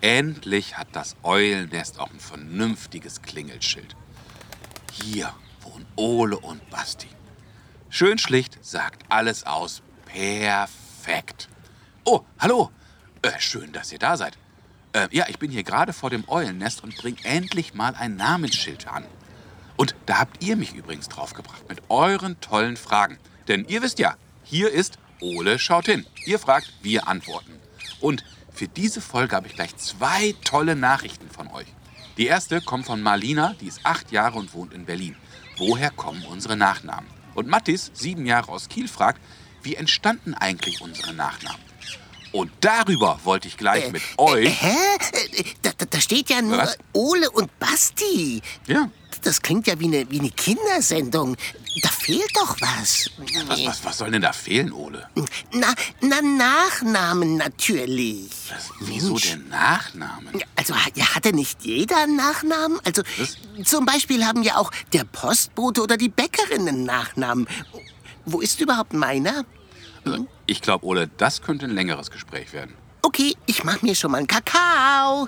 Endlich hat das Eulennest auch ein vernünftiges Klingelschild. Hier wohnen Ole und Basti. Schön schlicht, sagt alles aus. Perfekt. Oh, hallo. Schön, dass ihr da seid. Ja, ich bin hier gerade vor dem Eulennest und bringe endlich mal ein Namensschild an. Und da habt ihr mich übrigens draufgebracht mit euren tollen Fragen. Denn ihr wisst ja, hier ist Ole schaut hin. Ihr fragt, wir antworten. Und für diese Folge habe ich gleich 2 tolle Nachrichten von euch. Die erste kommt von Marlina, die ist 8 Jahre und wohnt in Berlin. Woher kommen unsere Nachnamen? Und Mattis, 7 Jahre aus Kiel, fragt, wie entstanden eigentlich unsere Nachnamen? Und darüber wollte ich gleich mit euch... Da steht ja nur Was? Ole und Basti. Ja. Das klingt ja wie eine Kindersendung. Da fehlt doch was. Was soll denn da fehlen, Ole? Na, Nachnamen natürlich. Wieso denn Nachnamen? Also hatte nicht jeder einen Nachnamen? Also Was? zum Beispiel haben ja auch der Postbote oder die Bäckerin einen Nachnamen. Wo ist überhaupt meiner? Also, ich glaube, Ole, das könnte ein längeres Gespräch werden. Okay, ich mach mir schon mal einen Kakao.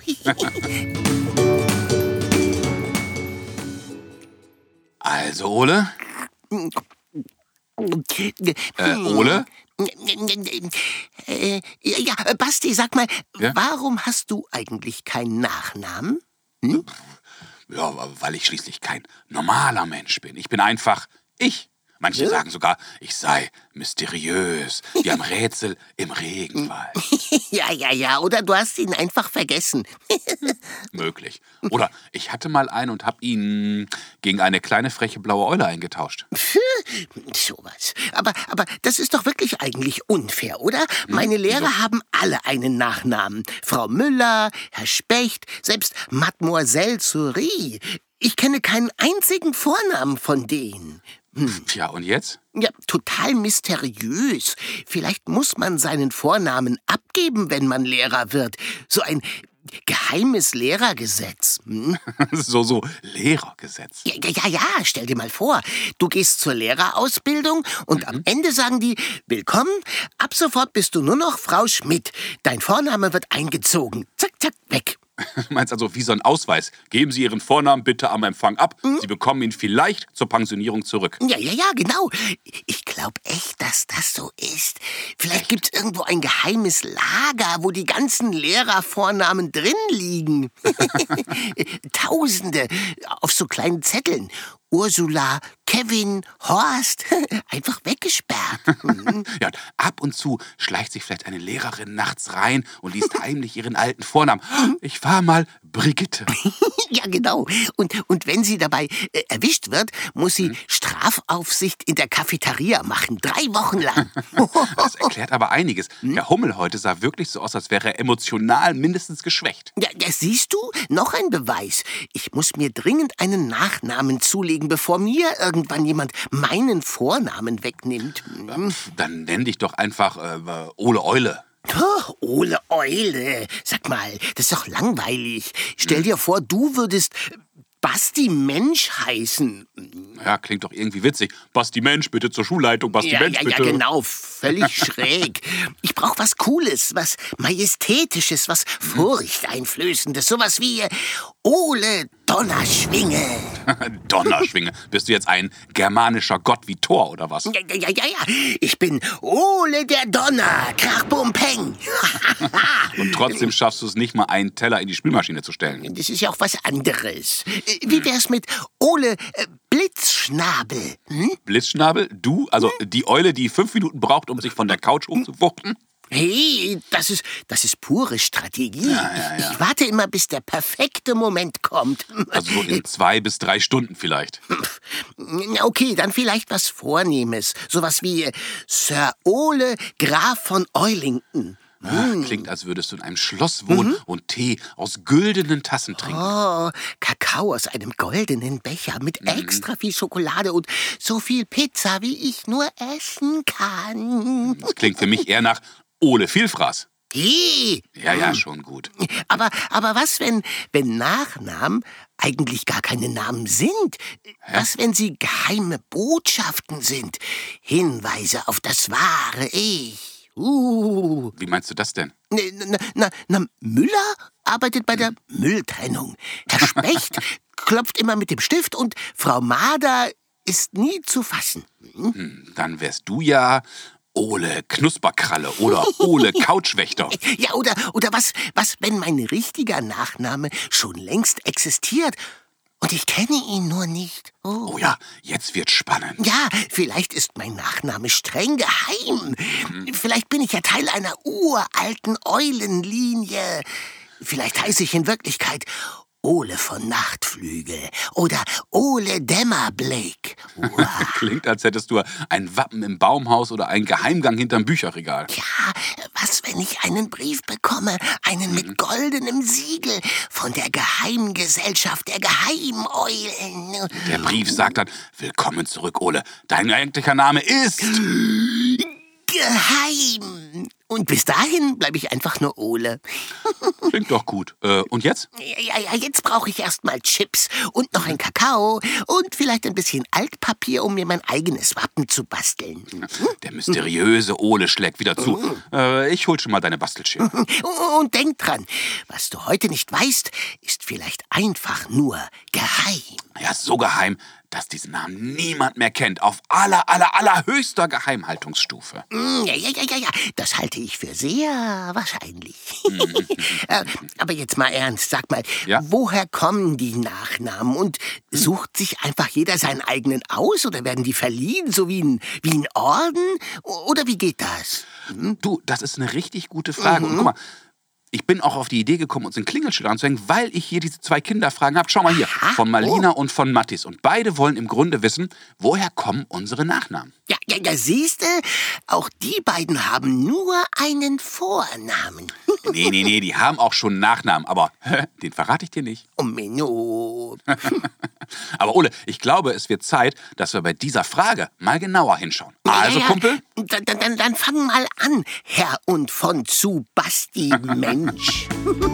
Also, Ole? Ole? Ja, Basti, sag mal, Ja? warum hast du eigentlich keinen Nachnamen? Ja, weil ich schließlich kein normaler Mensch bin. Ich bin einfach ich. Manche sagen sogar, ich sei mysteriös, wie ein Rätsel im Regenwald. Ja, oder du hast ihn einfach vergessen. Möglich. Oder ich hatte mal einen und habe ihn gegen eine kleine freche blaue Eule eingetauscht. Sowas. Aber das ist doch wirklich eigentlich unfair, oder? Meine Lehrer haben alle einen Nachnamen. Frau Müller, Herr Specht, selbst Mademoiselle Souris. Ich kenne keinen einzigen Vornamen von denen. Tja, und jetzt? Ja, total mysteriös. Vielleicht muss man seinen Vornamen abgeben, wenn man Lehrer wird. So ein geheimes Lehrergesetz. So Lehrergesetz. Ja, stell dir mal vor, du gehst zur Lehrerausbildung und am Ende sagen die, willkommen, ab sofort bist du nur noch Frau Schmidt. Dein Vorname wird eingezogen. Zack, weg. Du meinst also wie so ein Ausweis. Geben Sie Ihren Vornamen bitte am Empfang ab. Sie bekommen ihn vielleicht zur Pensionierung zurück. Ja, genau. Ich glaube echt, dass das so ist. Vielleicht gibt's irgendwo ein geheimes Lager, wo die ganzen Lehrervornamen drin liegen. Tausende auf so kleinen Zetteln. Ursula, Kevin, Horst, einfach weggesperrt. Ja, und ab und zu schleicht sich vielleicht eine Lehrerin nachts rein und liest heimlich ihren alten Vornamen. Ich war mal Brigitte. Ja, genau. Und wenn sie dabei erwischt wird, muss sie Strafaufsicht in der Cafeteria machen. 3 Wochen lang. Das erklärt aber einiges. Der Hummel heute sah wirklich so aus, als wäre er emotional mindestens geschwächt. Ja, das siehst du? Noch ein Beweis. Ich muss mir dringend einen Nachnamen zulegen, bevor mir irgendwann jemand meinen Vornamen wegnimmt. Dann nenn dich doch einfach Ole Eule. Oh, Ole Eule. Sag mal, das ist doch langweilig. Stell dir vor, du würdest Basti Mensch heißen. Ja, klingt doch irgendwie witzig. Basti Mensch, bitte zur Schulleitung. Basti Mensch, bitte. Ja, genau. Völlig schräg. Ich brauche was Cooles, was Majestätisches, was Furchteinflößendes. Sowas wie Ole Donnerschwinge. Donnerschwinge. Bist du jetzt ein germanischer Gott wie Thor, oder was? Ja. Ich bin Ole der Donner. Krach, bum, peng. Und trotzdem schaffst du es nicht mal, einen Teller in die Spülmaschine zu stellen. Das ist ja auch was anderes. Wie wär's mit Ole Blitzschnabel? Blitzschnabel? Du? Also die Eule, die 5 Minuten braucht, um sich von der Couch hochzuwuchten? Hey, das ist pure Strategie. Ja. Ich warte immer, bis der perfekte Moment kommt. Also so in 2 bis 3 Stunden vielleicht. Okay, dann vielleicht was Vornehmes. Sowas wie Sir Ole Graf von Eulington. Klingt, als würdest du in einem Schloss wohnen und Tee aus güldenen Tassen trinken. Oh, Kakao aus einem goldenen Becher mit extra viel Schokolade und so viel Pizza, wie ich nur essen kann. Das klingt für mich eher nach Ole Vielfraß. Ja, schon gut. Aber was, wenn Nachnamen eigentlich gar keine Namen sind? Was, wenn sie geheime Botschaften sind? Hinweise auf das wahre Ich? Wie meinst du das denn? Müller arbeitet bei der Mülltrennung. Herr Specht klopft immer mit dem Stift und Frau Marder ist nie zu fassen. Dann wärst du ja Ole Knusperkralle oder Ole Couchwächter. Ja, oder was, wenn mein richtiger Nachname schon längst existiert und ich kenne ihn nur nicht? Oh ja, jetzt wird's spannend. Ja, vielleicht ist mein Nachname streng geheim. Vielleicht bin ich ja Teil einer uralten Eulenlinie. Vielleicht heiße ich in Wirklichkeit Ole von Nachtflügel oder Ole Dämmerblick. Klingt, als hättest du ein Wappen im Baumhaus oder einen Geheimgang hinterm Bücherregal. Ja, was, wenn ich einen Brief bekomme, einen mit goldenem Siegel von der Geheimen Gesellschaft der Geheimeulen? Der Brief sagt dann, willkommen zurück, Ole. Dein eigentlicher Name ist... Geheim. Und bis dahin bleibe ich einfach nur Ole. Klingt doch gut. Und jetzt? Ja, jetzt brauche ich erstmal Chips und noch ein Kakao und vielleicht ein bisschen Altpapier, um mir mein eigenes Wappen zu basteln. Der mysteriöse Ole schlägt wieder zu. Ich hol schon mal deine Bastelschere. Und denk dran, was du heute nicht weißt, ist vielleicht einfach nur geheim. Ja, so geheim, dass diesen Namen niemand mehr kennt. Auf allerhöchster Geheimhaltungsstufe. Ja, das halte ich für sehr wahrscheinlich. Aber jetzt mal ernst, sag mal, Ja? Woher kommen die Nachnamen? Und sucht sich einfach jeder seinen eigenen aus? Oder werden die verliehen, so wie ein Orden? Oder wie geht das? Du, das ist eine richtig gute Frage. Und guck mal, ich bin auch auf die Idee gekommen, uns ein Klingelschild anzuhängen, weil ich hier diese 2 Kinderfragen habe. Schau mal hier, von Malina und von Mattis. Und beide wollen im Grunde wissen, woher kommen unsere Nachnamen? Ja, siehste, auch die beiden haben nur einen Vornamen. Nee, die haben auch schon einen Nachnamen, aber den verrate ich dir nicht. Oh, Menno. Aber Ole, ich glaube, es wird Zeit, dass wir bei dieser Frage mal genauer hinschauen. Also, Ja. Kumpel? Dann fang mal an, Herr und von zu Basti, Mensch.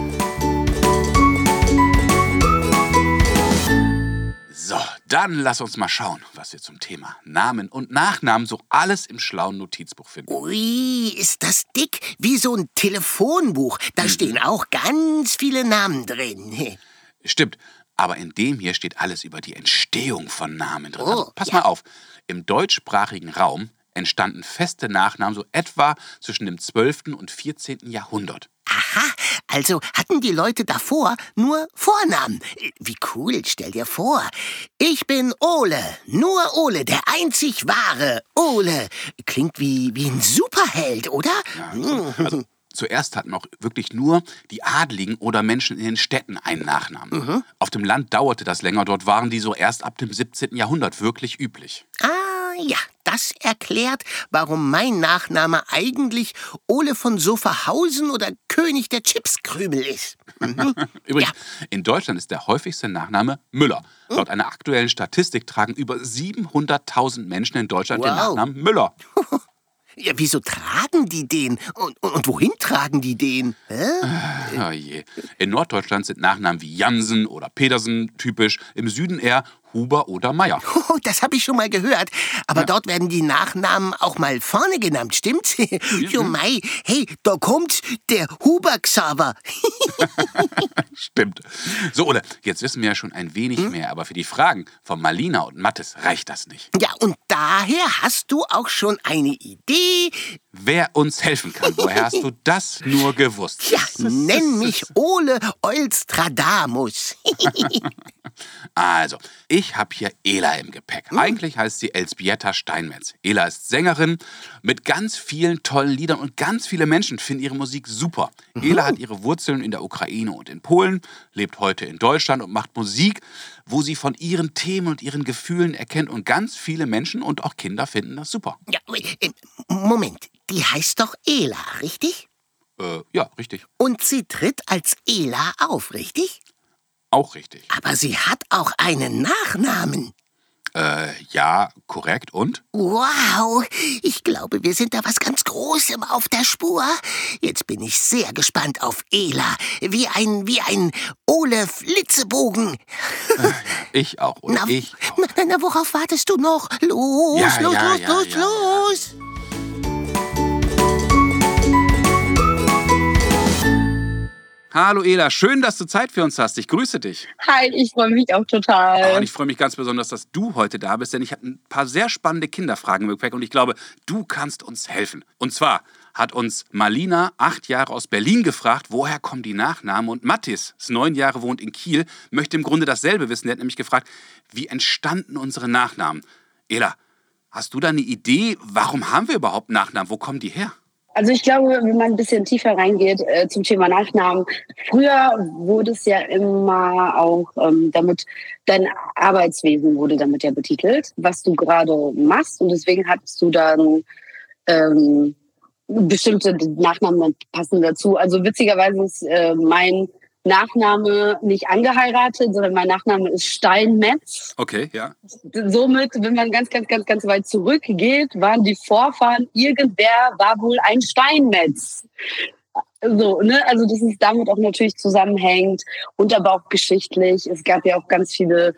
So, dann lass uns mal schauen, was wir zum Thema Namen und Nachnamen so alles im schlauen Notizbuch finden. Ui, ist das dick wie so ein Telefonbuch. Da stehen auch ganz viele Namen drin. Stimmt, aber in dem hier steht alles über die Entstehung von Namen drin. Oh, Also, pass ja. mal auf, im deutschsprachigen Raum entstanden feste Nachnamen so etwa zwischen dem 12. und 14. Jahrhundert. Aha, also hatten die Leute davor nur Vornamen. Wie cool, stell dir vor. Ich bin Ole, nur Ole, der einzig wahre Ole. Klingt wie ein Superheld, oder? Also, zuerst hatten auch wirklich nur die Adligen oder Menschen in den Städten einen Nachnamen. Auf dem Land dauerte das länger, dort waren die so erst ab dem 17. Jahrhundert wirklich üblich. Ja, das erklärt, warum mein Nachname eigentlich Ole von Soferhausen oder König der Chipskrümel ist. Übrigens, in Deutschland ist der häufigste Nachname Müller. Laut einer aktuellen Statistik tragen über 700.000 Menschen in Deutschland den Wow. Nachnamen Müller. Ja, wieso tragen die den? Und wohin tragen die den? Oh je. In Norddeutschland sind Nachnamen wie Jansen oder Pedersen typisch, im Süden eher Huber oder Meier. Oh, das habe ich schon mal gehört. Aber dort werden die Nachnamen auch mal vorne genannt, stimmt's? Jo, Mei, hey, da kommt der Huber-Xaver. Stimmt. So, Ole, jetzt wissen wir ja schon ein wenig mehr, aber für die Fragen von Malina und Mathis reicht das nicht. Ja, und daher hast du auch schon eine Idee. Wer uns helfen kann, woher hast du das nur gewusst? Ja, nenn mich Ole Olstradamus. Also, ich habe hier Ela im Gepäck. Eigentlich heißt sie Elsbieta Steinmetz. Ela ist Sängerin mit ganz vielen tollen Liedern und ganz viele Menschen finden ihre Musik super. Ela hat ihre Wurzeln in der Ukraine und in Polen, lebt heute in Deutschland und macht Musik, wo sie von ihren Themen und ihren Gefühlen erkennt und ganz viele Menschen und auch Kinder finden das super. Ja, Moment, die heißt doch Ela, richtig? Ja, richtig. Und sie tritt als Ela auf, richtig? Auch richtig. Aber sie hat auch einen Nachnamen. Ja, korrekt. Und? Wow, ich glaube, wir sind da was ganz Großem auf der Spur. Jetzt bin ich sehr gespannt auf Ela. Wie ein Ole Flitzebogen. Ich auch, oder? Ich auch. Na, worauf wartest du noch? Los, Ja, los, ja, los, ja, los, ja. los. Hallo Ela, schön, dass du Zeit für uns hast. Ich grüße dich. Hi, ich freue mich auch total. Und ich freue mich ganz besonders, dass du heute da bist, denn ich habe ein paar sehr spannende Kinderfragen im Gepäck und ich glaube, du kannst uns helfen. Und zwar hat uns Marlina, 8 Jahre aus Berlin, gefragt, woher kommen die Nachnamen? Und Mathis, 9 Jahre, wohnt in Kiel, möchte im Grunde dasselbe wissen. Der hat nämlich gefragt, wie entstanden unsere Nachnamen? Ela, hast du da eine Idee, warum haben wir überhaupt Nachnamen? Wo kommen die her? Also ich glaube, wenn man ein bisschen tiefer reingeht zum Thema Nachnamen, früher wurde es ja immer auch damit, dein Arbeitswesen wurde damit ja betitelt, was du gerade machst. Und deswegen hattest du dann bestimmte Nachnamen passen dazu. Also witzigerweise ist mein Nachname nicht angeheiratet, sondern mein Nachname ist Steinmetz. Okay, ja. Somit, wenn man ganz weit zurückgeht, waren die Vorfahren, irgendwer war wohl ein Steinmetz. So, ne? Also das ist damit auch natürlich zusammenhängt und aber auch geschichtlich. Es gab ja auch ganz viele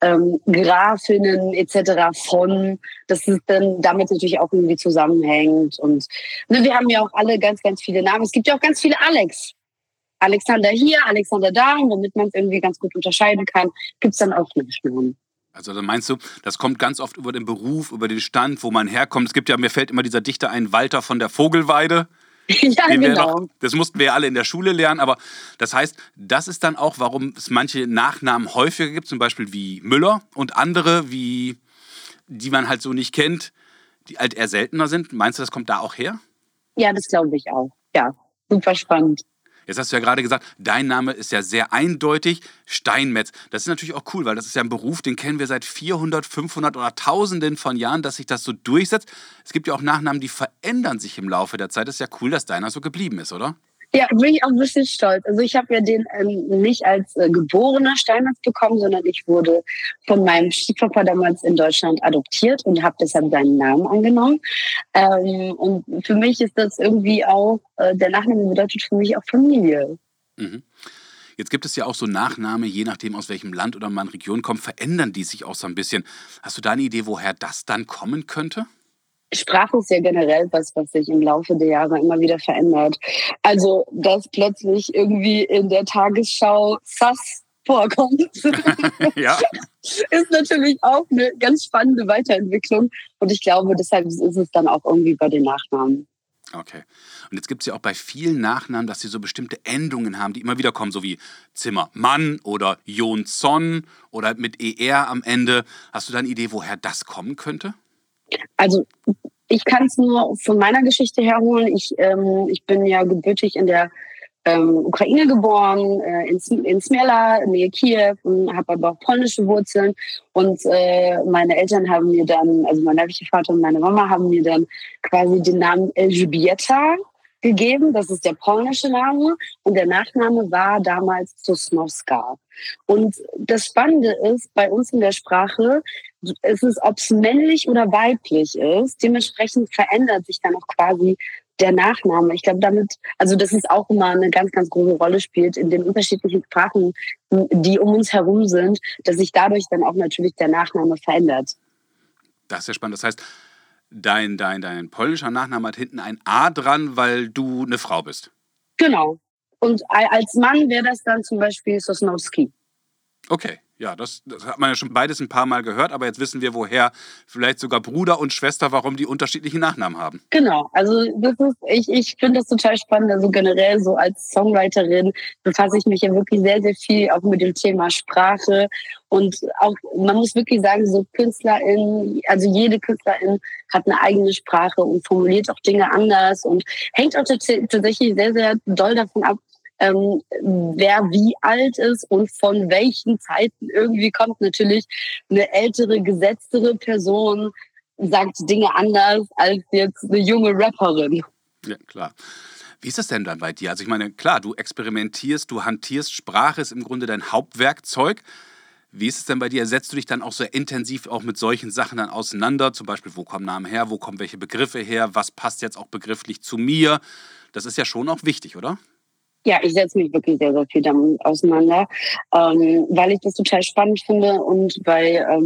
Grafinnen etc. von, dass es dann damit natürlich auch irgendwie zusammenhängt. Und ne, wir haben ja auch alle ganz viele Namen. Es gibt ja auch ganz viele Alex. Alexander hier, Alexander da, womit man es irgendwie ganz gut unterscheiden kann, gibt es dann auch Nachnamen. Also dann meinst du, das kommt ganz oft über den Beruf, über den Stand, wo man herkommt. Es gibt ja, mir fällt immer dieser Dichter ein, Walter von der Vogelweide. Ja, genau. Das mussten wir ja alle in der Schule lernen, aber das heißt, das ist dann auch, warum es manche Nachnamen häufiger gibt, zum Beispiel wie Müller und andere, die man halt so nicht kennt, die halt eher seltener sind. Meinst du, das kommt da auch her? Ja, das glaube ich auch. Ja, super spannend. Jetzt hast du ja gerade gesagt, dein Name ist ja sehr eindeutig, Steinmetz. Das ist natürlich auch cool, weil das ist ja ein Beruf, den kennen wir seit 400, 500 oder Tausenden von Jahren, dass sich das so durchsetzt. Es gibt ja auch Nachnamen, die verändern sich im Laufe der Zeit. Das ist ja cool, dass deiner so geblieben ist, oder? Ja, bin ich auch ein bisschen stolz. Also ich habe ja den nicht als geborener Steinmetz bekommen, sondern ich wurde von meinem Stiefpapa damals in Deutschland adoptiert und habe deshalb seinen Namen angenommen. Und für mich ist das irgendwie auch, der Nachname bedeutet für mich auch Familie. Mhm. Jetzt gibt es ja auch so Nachnamen, je nachdem aus welchem Land oder man Region kommt, verändern die sich auch so ein bisschen. Hast du da eine Idee, woher das dann kommen könnte? Sprache ist ja generell was sich im Laufe der Jahre immer wieder verändert. Also, dass plötzlich irgendwie in der Tagesschau Sass vorkommt, Ja. ist natürlich auch eine ganz spannende Weiterentwicklung. Und ich glaube, deshalb ist es dann auch irgendwie bei den Nachnamen. Okay. Und jetzt gibt es ja auch bei vielen Nachnamen, dass sie so bestimmte Endungen haben, die immer wieder kommen, so wie Zimmermann oder Jonsson oder mit ER am Ende. Hast du da eine Idee, woher das kommen könnte? Also ich kann es nur von meiner Geschichte herholen. Ich bin ja gebürtig in der Ukraine geboren, in Smela, Nähe Kiew, habe aber auch polnische Wurzeln. Und meine Eltern haben mir dann, also mein leiblicher Vater und meine Mama haben mir dann quasi den Namen Elżbieta gegeben. Das ist der polnische Name. Und der Nachname war damals Sosnowska. Und das Spannende ist, bei uns in der Sprache, ist es, ob es männlich oder weiblich ist. Dementsprechend verändert sich dann auch quasi der Nachname. Ich glaube, also dass es auch immer eine ganz große Rolle spielt in den unterschiedlichen Sprachen, die um uns herum sind, dass sich dadurch dann auch natürlich der Nachname verändert. Das ist ja spannend. Das heißt, dein polnischer Nachname hat hinten ein A dran, weil du eine Frau bist. Genau. Und als Mann wäre das dann zum Beispiel Sosnowski. Okay, ja, das hat man ja schon beides ein paar Mal gehört, aber jetzt wissen wir, woher vielleicht sogar Bruder und Schwester, warum die unterschiedlichen Nachnamen haben. Genau, also ich finde das total spannend. Also generell so als Songwriterin befasse ich mich ja wirklich sehr viel auch mit dem Thema Sprache. Und auch, man muss wirklich sagen, so KünstlerInnen, also jede Künstlerin hat eine eigene Sprache und formuliert auch Dinge anders und hängt auch tatsächlich sehr doll davon ab, wer wie alt ist und von welchen Zeiten irgendwie kommt. Natürlich eine ältere, gesetztere Person sagt Dinge anders als jetzt eine junge Rapperin. Ja, klar. Wie ist das denn dann bei dir? Also ich meine, klar, du experimentierst, du hantierst, Sprache ist im Grunde dein Hauptwerkzeug. Wie ist es denn bei dir? Setzt du dich dann auch so intensiv auch mit solchen Sachen dann auseinander? Zum Beispiel, wo kommen Namen her? Wo kommen welche Begriffe her? Was passt jetzt auch begrifflich zu mir? Das ist ja schon auch wichtig, oder? Ja, ich setze mich wirklich sehr viel damit auseinander, weil ich das total spannend finde und weil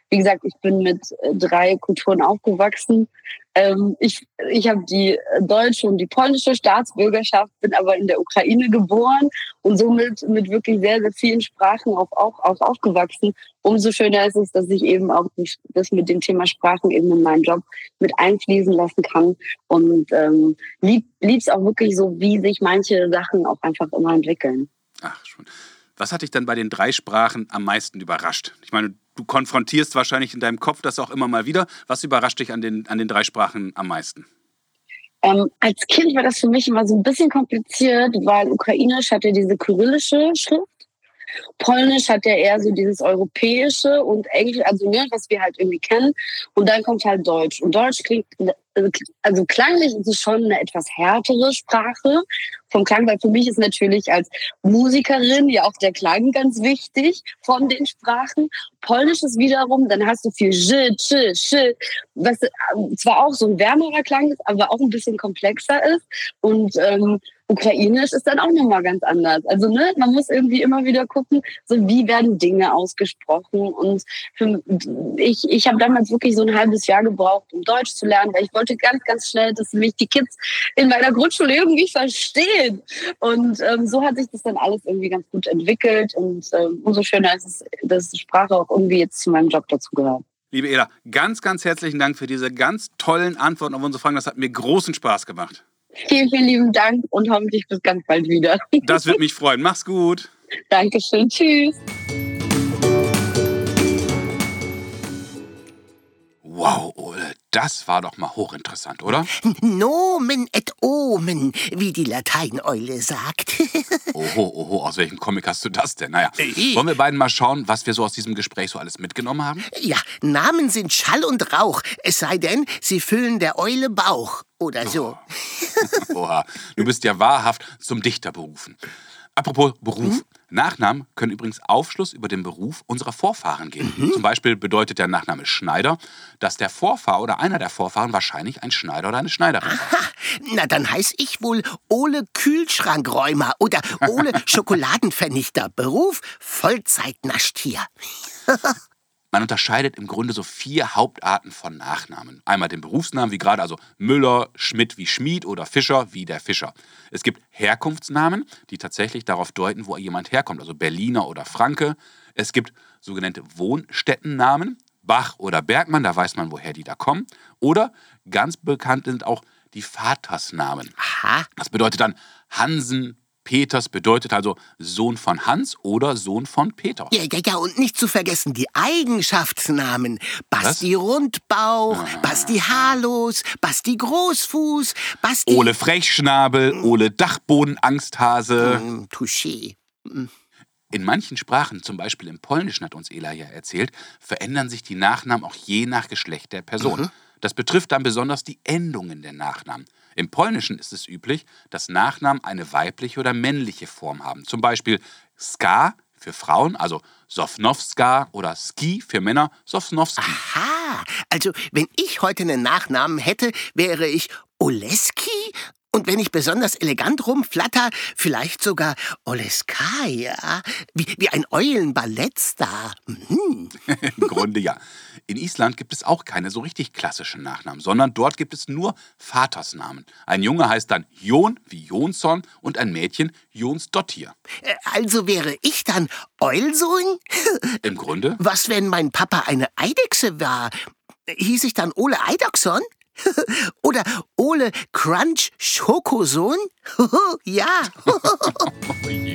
wie gesagt, ich bin mit 3 Kulturen aufgewachsen. Ich habe die deutsche und die polnische Staatsbürgerschaft, bin aber in der Ukraine geboren und somit mit wirklich sehr, sehr vielen Sprachen auch aufgewachsen. Umso schöner ist es, dass ich eben auch das mit dem Thema Sprachen eben in meinen Job mit einfließen lassen kann und lieb's auch wirklich so, wie sich manche Sachen auch einfach immer entwickeln. Ach, schon. Was hat dich dann bei den 3 Sprachen am meisten überrascht? Ich meine, du konfrontierst wahrscheinlich in deinem Kopf das auch immer mal wieder. Was überrascht dich an den 3 Sprachen am meisten? Als Kind war das für mich immer so ein bisschen kompliziert, weil Ukrainisch hat ja diese kyrillische Schrift. Polnisch hat ja eher so dieses Europäische und Englisch, also was wir halt irgendwie kennen. Und dann kommt halt Deutsch. Und Deutsch klingt, also klanglich ist es schon eine etwas härtere Sprache. Vom Klang, weil für mich ist natürlich als Musikerin ja auch der Klang ganz wichtig von den Sprachen. Polnisch ist wiederum, dann hast du viel was zwar auch so ein wärmerer Klang ist, aber auch ein bisschen komplexer ist. Und Ukrainisch ist dann auch nochmal ganz anders. Also man muss irgendwie immer wieder gucken, so wie werden Dinge ausgesprochen. Und ich habe damals wirklich so ein halbes Jahr gebraucht, um Deutsch zu lernen, weil ich wollte ganz, ganz schnell, dass mich die Kids in meiner Grundschule irgendwie verstehen. Und so hat sich das dann alles irgendwie ganz gut entwickelt. Und umso schöner ist es, dass die Sprache auch irgendwie jetzt zu meinem Job dazu gehört. Liebe Ela, ganz, ganz herzlichen Dank für diese ganz tollen Antworten auf unsere Fragen. Das hat mir großen Spaß gemacht. Vielen, vielen lieben Dank und hoffentlich bis ganz bald wieder. Das würde mich freuen. Mach's gut. Dankeschön. Tschüss. Wow, Ole, das war doch mal hochinteressant, oder? Nomen et Omen, wie die Lateineule sagt. Oho, aus welchem Comic hast du das denn? Naja, wollen wir beiden mal schauen, was wir so aus diesem Gespräch so alles mitgenommen haben? Ja, Namen sind Schall und Rauch, es sei denn, sie füllen der Eule Bauch oder so. Oha, du bist ja wahrhaft zum Dichter berufen. Apropos Beruf. Nachnamen können übrigens Aufschluss über den Beruf unserer Vorfahren geben. Zum Beispiel bedeutet der Nachname Schneider, dass der Vorfahr oder einer der Vorfahren wahrscheinlich ein Schneider oder eine Schneiderin war. Aha, na dann heiß ich wohl Ole Kühlschrankräumer oder Ole Schokoladenvernichter. Beruf Vollzeitnaschtier. Man unterscheidet im Grunde so 4 Hauptarten von Nachnamen. Einmal den Berufsnamen, wie gerade, also Müller, Schmidt wie Schmied oder Fischer wie der Fischer. Es gibt Herkunftsnamen, die tatsächlich darauf deuten, wo jemand herkommt, also Berliner oder Franke. Es gibt sogenannte Wohnstättennamen, Bach oder Bergmann, da weiß man, woher die da kommen. Oder ganz bekannt sind auch die Vatersnamen. Aha. Das bedeutet dann Hansen, Peters bedeutet also Sohn von Hans oder Sohn von Peter. Ja, und nicht zu vergessen die Eigenschaftsnamen. Basti Rundbauch, Basti Haarlos, Basti Großfuß, Basti... Ole Frechschnabel, Ole Dachbodenangsthase. Touché. In manchen Sprachen, zum Beispiel im Polnischen, hat uns Ela ja erzählt, verändern sich die Nachnamen auch je nach Geschlecht der Person. Das betrifft dann besonders die Endungen der Nachnamen. Im Polnischen ist es üblich, dass Nachnamen eine weibliche oder männliche Form haben. Zum Beispiel Ska für Frauen, also Sosnowska, oder Ski für Männer, Sosnowski. Aha, also wenn ich heute einen Nachnamen hätte, wäre ich Oleski. Und wenn ich besonders elegant rumflatter, vielleicht sogar Oleska, ja? Wie ein Eulenballettstar. Im Grunde ja. In Island gibt es auch keine so richtig klassischen Nachnamen, sondern dort gibt es nur Vatersnamen. Ein Junge heißt dann Jon wie Jonsson und ein Mädchen Jonsdottir. Also wäre ich dann Eulsohn? Im Grunde? Was, wenn mein Papa eine Eidechse war? Hieß ich dann Ole Eidachson? Oder Ole Crunch Schokosohn? Ja. Oh je.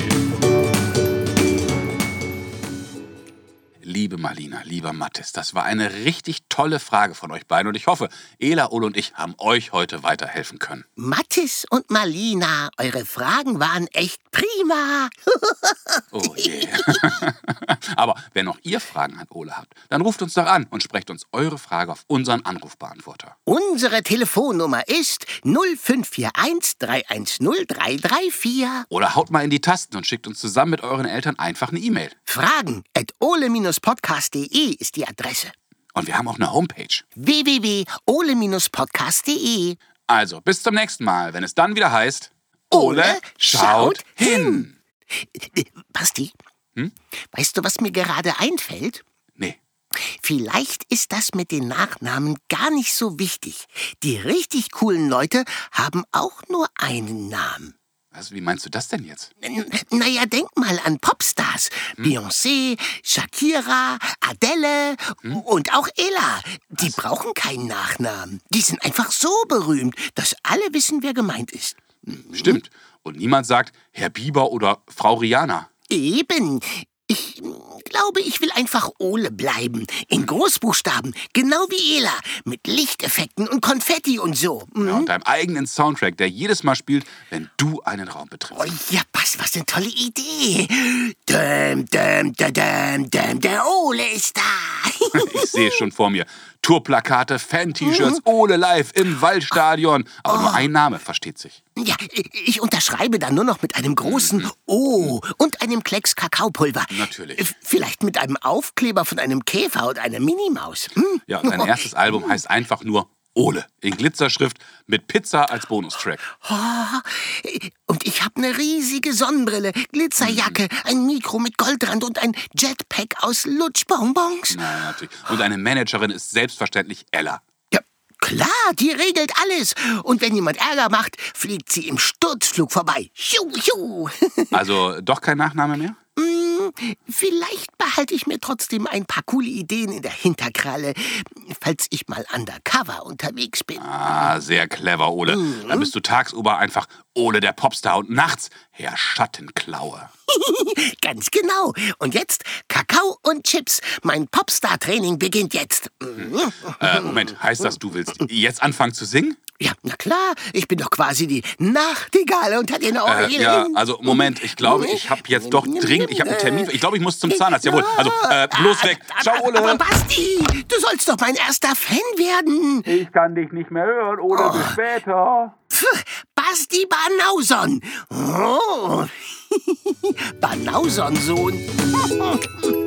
Liebe Marlina, lieber Mathis, das war eine richtig tolle Frage von euch beiden und ich hoffe, Ela, Ole und ich haben euch heute weiterhelfen können. Mathis und Marlina, eure Fragen waren echt prima. Oh je. Aber wenn auch ihr Fragen an Ole habt, dann ruft uns doch an und sprecht uns eure Frage auf unseren Anrufbeantworter. Unsere Telefonnummer ist 0541 310 334. Oder haut mal in die Tasten und schickt uns zusammen mit euren Eltern einfach eine E-Mail. Fragen@ole-podcast.de ist die Adresse. Und wir haben auch eine Homepage. www.ole-podcast.de. Also, bis zum nächsten Mal, wenn es dann wieder heißt, Ole schaut hin. Basti, weißt du, was mir gerade einfällt? Nee. Vielleicht ist das mit den Nachnamen gar nicht so wichtig. Die richtig coolen Leute haben auch nur einen Namen. Was, wie meinst du das denn jetzt? Naja, denk mal an Popstars. Beyoncé, Shakira, Adele und auch Ella. Die brauchen keinen Nachnamen. Die sind einfach so berühmt, dass alle wissen, wer gemeint ist. Stimmt. Und niemand sagt Herr Bieber oder Frau Rihanna. Eben. Ich glaube, ich will einfach Ole bleiben. In Großbuchstaben, genau wie Ela. Mit Lichteffekten und Konfetti und so. Ja, und deinem eigenen Soundtrack, der jedes Mal spielt, wenn du einen Raum betrittst. Oh ja, was eine tolle Idee. Der Ole ist da. Ich sehe es schon vor mir. Tourplakate, Fan-T-Shirts, Ole live im Waldstadion. Aber nur ein Name, versteht sich. Ja, ich unterschreibe dann nur noch mit einem großen O und einem Klecks Kakaopulver. Natürlich. Vielleicht mit einem Aufkleber von einem Käfer und einer Minimaus. Ja, und sein erstes Album heißt einfach nur Ole. In Glitzerschrift mit Pizza als Bonustrack. Und ich habe eine riesige Sonnenbrille, Glitzerjacke, ein Mikro mit Goldrand und ein Jetpack aus Lutschbonbons. Na, natürlich. Und eine Managerin ist selbstverständlich Ella. Ja, klar, die regelt alles. Und wenn jemand Ärger macht, fliegt sie im Sturzflug vorbei. Hiu, hiu. Also doch kein Nachname mehr? Vielleicht behalte ich mir trotzdem ein paar coole Ideen in der Hinterkralle, falls ich mal undercover unterwegs bin. Ah, sehr clever, Ole. Dann bist du tagsüber einfach Ole der Popstar und nachts Herr Schattenklaue. Ganz genau. Und jetzt Kakao und Chips. Mein Popstar-Training beginnt jetzt. Moment, heißt das, du willst jetzt anfangen zu singen? Ja, na klar. Ich bin doch quasi die Nachtigall unter den Eulen. Ja, also Moment, ich glaube, ich habe jetzt doch dringend, ich habe einen Termin. Ich glaube, ich muss zum Zahnarzt, jawohl. Also, bloß weg. Ciao, Ole. Aber Basti, du sollst doch mein erster Fan werden. Ich kann dich nicht mehr hören, Ole, bis später. Basti Banauson. Oh. Banauson-Sohn.